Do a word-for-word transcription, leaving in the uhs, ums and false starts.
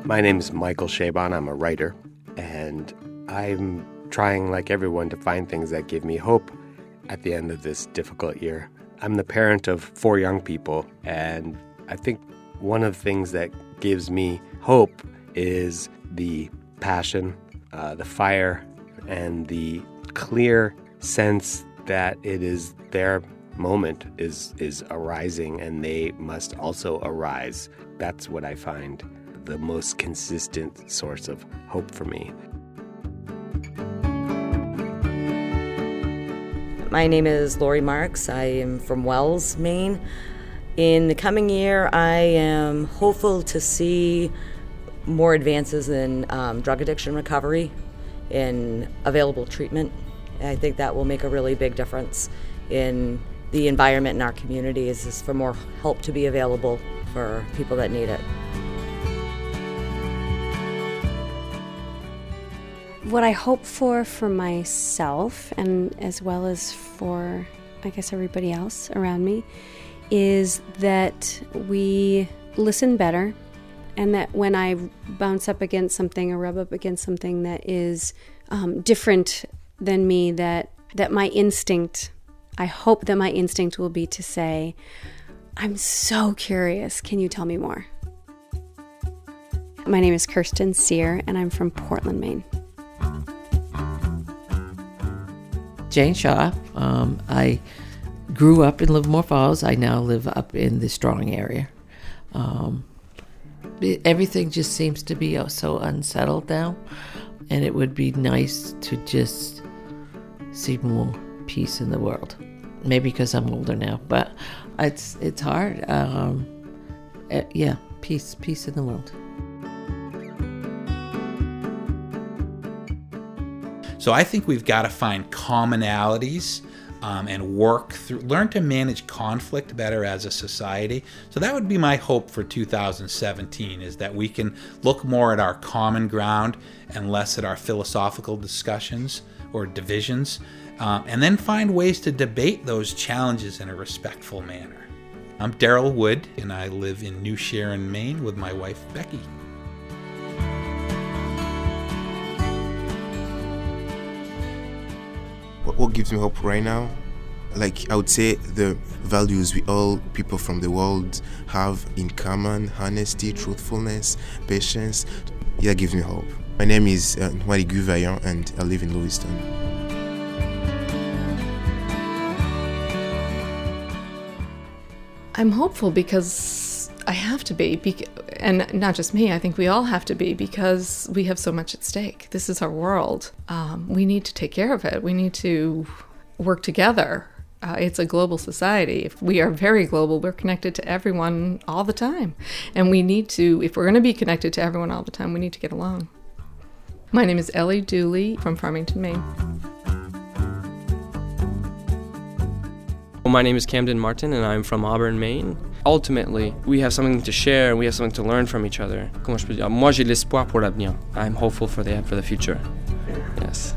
My name is Michael Chabon. I'm a writer, and I'm trying, like everyone, to find things that give me hope at the end of this difficult year. I'm the parent of four young people, and I think one of the things that gives me hope is the passion, uh, the fire, and the clear sense that it is their moment is is arising, and they must also arise. That's what I find the most consistent source of hope for me. My name is Lori Marks. I am from Wells, Maine. In the coming year, I am hopeful to see more advances in um, drug addiction recovery, in available treatment. I think that will make a really big difference in the environment in our communities, is for more help to be available for people that need it. What I hope for for myself, and as well as for, I guess, everybody else around me, is that we listen better, and that when I bounce up against something or rub up against something that is um, different than me, that that my instinct, I hope that my instinct will be to say, I'm so curious, can you tell me more? My name is Kirsten Sear, and I'm from Portland, Maine. Jane Shaw. Um, I grew up in Livermore Falls. I now live up in the Strong area. Um, it, everything just seems to be so unsettled now, and it would be nice to just see more peace in the world. Maybe because I'm older now, but it's it's hard. Um, uh, yeah, peace, peace in the world. So I think we've got to find commonalities um, and work through, learn to manage conflict better as a society. So that would be my hope for two thousand seventeen, is that we can look more at our common ground and less at our philosophical discussions or divisions, um, and then find ways to debate those challenges in a respectful manner. I'm Daryl Wood, and I live in New Sharon, Maine with my wife, Becky. What gives me hope right now? Like, I would say the values we all people from the world have in common: honesty, truthfulness, patience. Yeah, gives me hope. My name is uh, Nwari Guvayan, and I live in Lewiston. I'm hopeful because I have to be, bec- and not just me, I think we all have to be, because we have so much at stake. This is our world. Um, we need to take care of it. We need to work together. Uh, it's a global society. If we are very global, we're connected to everyone all the time. And we need to, if we're going to be connected to everyone all the time, we need to get along. My name is Ellie Dooley from Farmington, Maine. My name is Camden Martin, and I'm from Auburn, Maine. Ultimately, we have something to share, and we have something to learn from each other. Comment je peux dire? Moi, j'ai l'espoir pour l'avenir. I'm hopeful for the for the future. Yes.